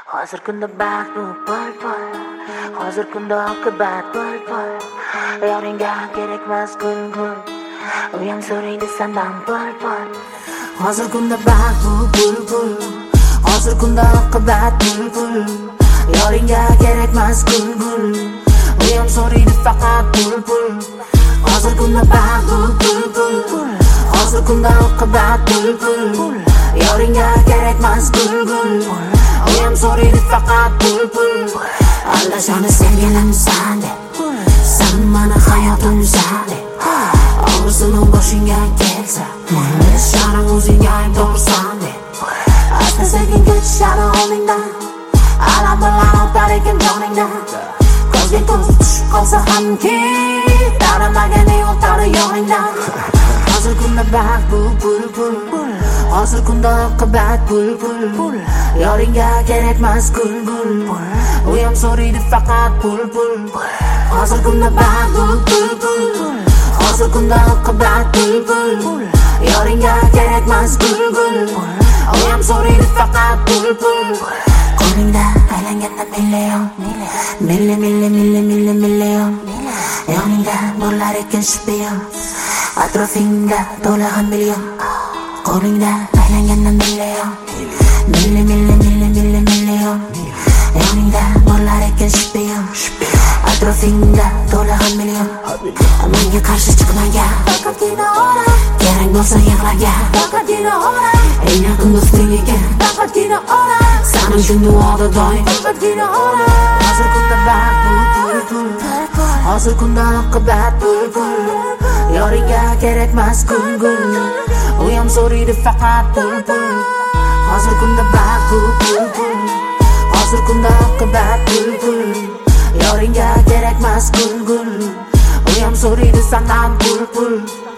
Hozir kunda baxt bu pul. Hozir kunda oqibat pul. Yoringga kerakmas gul. Uyam so'raydi sendan pul. Hozir kunda baxt bu pul. Hozir kunda oqibat pul. Yoringga kerakmas gul. Uyam so'raydi faqat pul. Hozir kunda baxt bu pul. Hozir kunda oqibat pul. Yoringga kerakmas gul. Uyam so'raydi faqat pul. Allashani sevganim sende. Sen mani hayotim sende. Og'risin boshingga kelsa, sharing o'zingga aybdorsan de. Asta sekin ketishadi oldingdan, alam bilan o'tar ekan joningdan. Ko'zga ko'z tushib qolsa hamki, tanimagan o'tar yoningdan. Hozir kunda baxt bu pul. Hozir kunda oqibat pul. Yoringga kerakmas gul. Uyam so'raydi faqat pul. Hozir kunda baxt bu pul. Hozir kunda oqibat pul. Yoringga kerakmas gul. Uyam so'raydi faqat pul. Qo'lingda aylanganda million. Yoningda bo'lar ekan shpion. Atrofingda to'lag'an million. Qo'lingda aylanganda million. Yoningda bo'lar ekan shpion. Atrofingda to'lag'an million. Menga qarshi chiqmagan, faqatgina ora. Kerak bo'lsa yig'lagan, faqatgina ora. Eng yaqin do'sting ekan, faqatgina ora. Sen uchun duoda doim, faqatgina ora. Hozir kunda baxt bu pul. Hozir kunda oqibat pul. Yoringga kerakmas gul. Uyam so'raydi faqat pul. Hozir kunda baxt bu pul. Hozir kunda oqibat pul. Yoringga kerakmas gul. Uyam so'raydi sendan pul.